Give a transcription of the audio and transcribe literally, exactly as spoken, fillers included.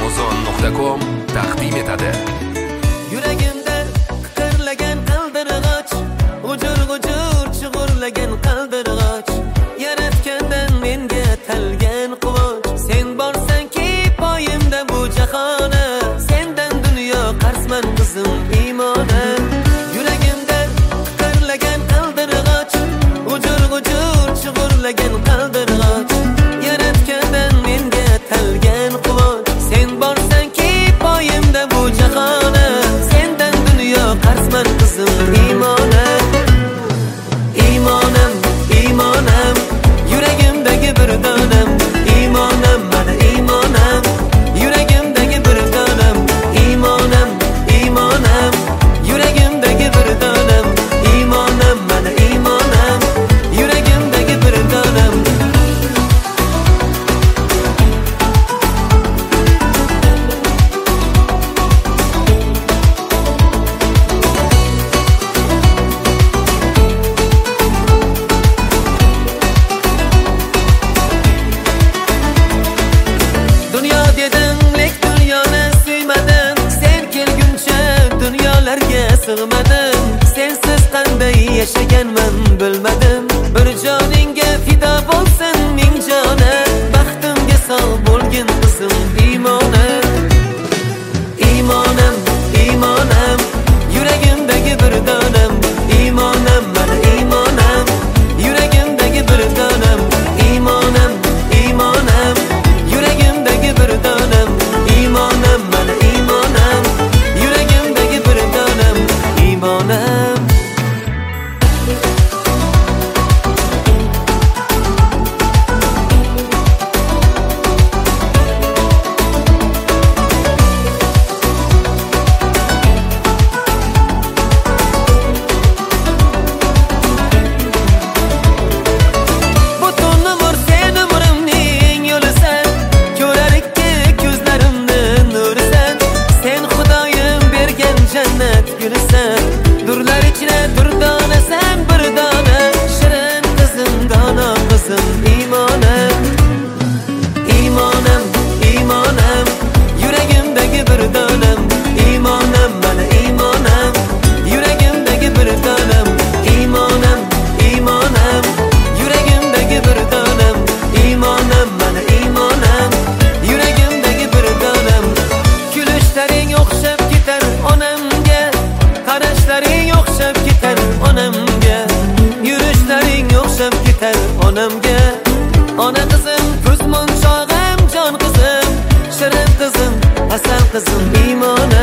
amazon nuqta com taqdim etadi. Yuragimda qiqirlagan qaldirg'och, g'ujur-g'ujur chug'urlagan qaldirg'och, yaratgandan menga talgan quvonch. Sen borsanki poyimda bu jahona, sendan dunyo qarsman qizim iymona. Yuragimda qiqirlagan qaldirg'och, g'ujur-g'ujur chug'urlagan qaldirg'och, yaratgandan menga talgan quvonch. Sen borsanki poyimda bu jahona, sendan dunyo qarsman qizim iymona. Iymonam, iymonam, yuragimdagi bir donam, iymonam, mana iymonam, yuragimdagi bir donam, iymonam, iymonam, yuragimdagi bir donam, iymonam, mana iymonam, yuragimdagi bir donam. Dunyo dedim, lek dunyoni suymadim. Sen kelguncha dunyolarga sig'madim. Sensiz qanday yashaganman bilmadim. Bir joningga fido bo'lsin ming jona, baxtimga sog' bo'lgin qizim iymona. Iymonam, iymonam, yuragimdagi bir donam, iymonam, mana iymonam, yuragimdagi bir donam, iymonam, iymonam, yuragimdagi bir donam, iymonam, mana iymonam, yuragimdagi bir donam, iymonam. Butun umr sen umrimning yo'lisan, ko'rar ikki ko'zlarimni nurisan. Sen Xudoyim bergan jannat gulisan, durlar ichra durdonasan bir dona, shirin qizim dono qizim iymona. Iymonam, iymonam, yuragimdagi bir donam, iymonam, mana iymonam, yuragimdagi bir donam, iymonam, iymonam, yuragimdagi bir donam, iymonam, mana iymonam, yuragimdagi bir donam. Kulishlaring o'xshab ketar onamga, qarashlaring o'xshab ketar onamga, yurishlaring o'xshab ketar onamga. Ona qizim, ko'z monchog'im, jon qizim, shirin qizim, asal qizim iymona.